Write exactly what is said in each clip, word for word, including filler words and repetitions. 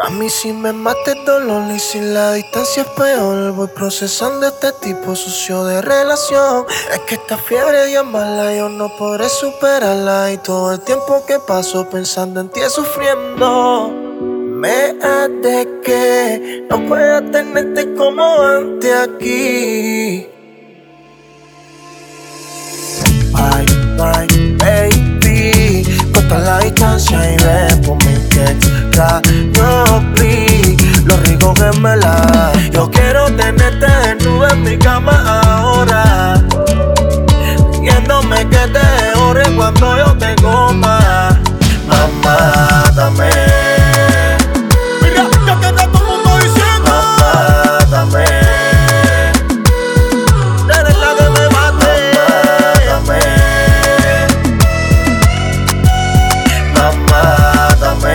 A mí si me mata el dolor y si la distancia es peor. Voy procesando este tipo sucio de relación. Es que esta fiebre de amarla yo no podré superarla. Y todo el tiempo que paso pensando en ti sufriendo me hace que no pueda tenerte como antes aquí. Bye, bye, baby. Corta la distancia y ven por mi que extraño, please. Lo rico que me la. Yo quiero tenerte desnuda en mi cama ahora, pidiéndome que te ore cuando yo te coma. Mamá, dame. Mira, ya que está todo el mundo diciendo. Mamá, dame. Eres la que me bate. Mamá, dame. Mamá, dame.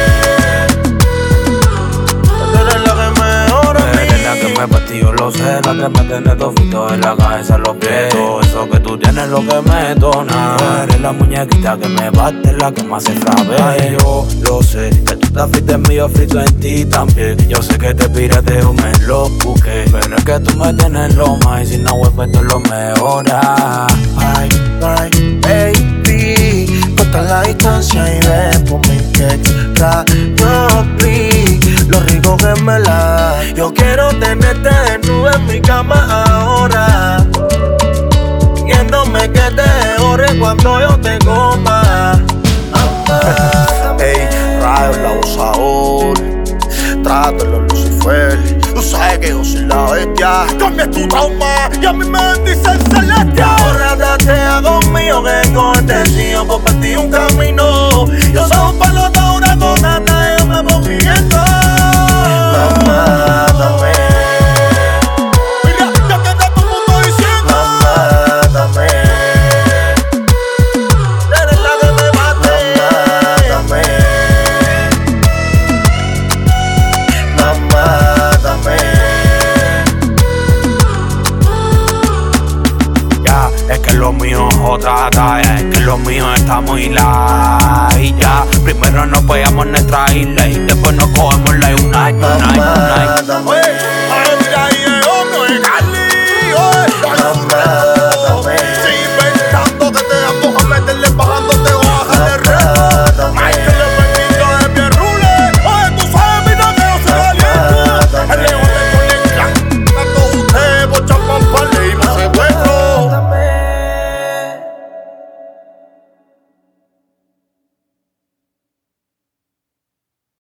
Eres la que me ora a mí. Eres la que me bate, yo lo sé. La que me tiene todo frito en la cabeza, los pies. Todo eso que tú tienes lo que me detona. Eres la muñequita que me bate, la que me hace frabe. Yo lo sé, que tú estás frito en mí, yo frito en ti también. Yo sé que te pirateo, me lo busqué, pero es que tú me tienes lo más. Y si no vuelves, esto lo mejora. Bye, bye, baby. Corta la distancia y ven por mi que extraño, please. Lo rico que me la. Yo quiero tenerte desnuda en mi cama ahora, pidiéndome que te ore cuando yo te coma. Ey, rayos, la abusador. Trátalo, Lucifer. Tú sabes que yo soy la bestia. Cambia tu trauma y a mí me bendice el celestial. Ahora te hago mío que con este tío por partir un camino. Yo soy un pelota, una conata, yo me voy pidiendo. Mamá, dame. Mira, ya que está todo el mundo diciendo. Mamá, dame. Eres la que me bate. Mamá, dame. Mamá, dame. Ya, es que lo mío es otra talla, es que lo mío está muy light. Ya, primero nos pegamos en nuestra isla y después nos cogemos la Unite, Unite, Mamá, Unite. dame.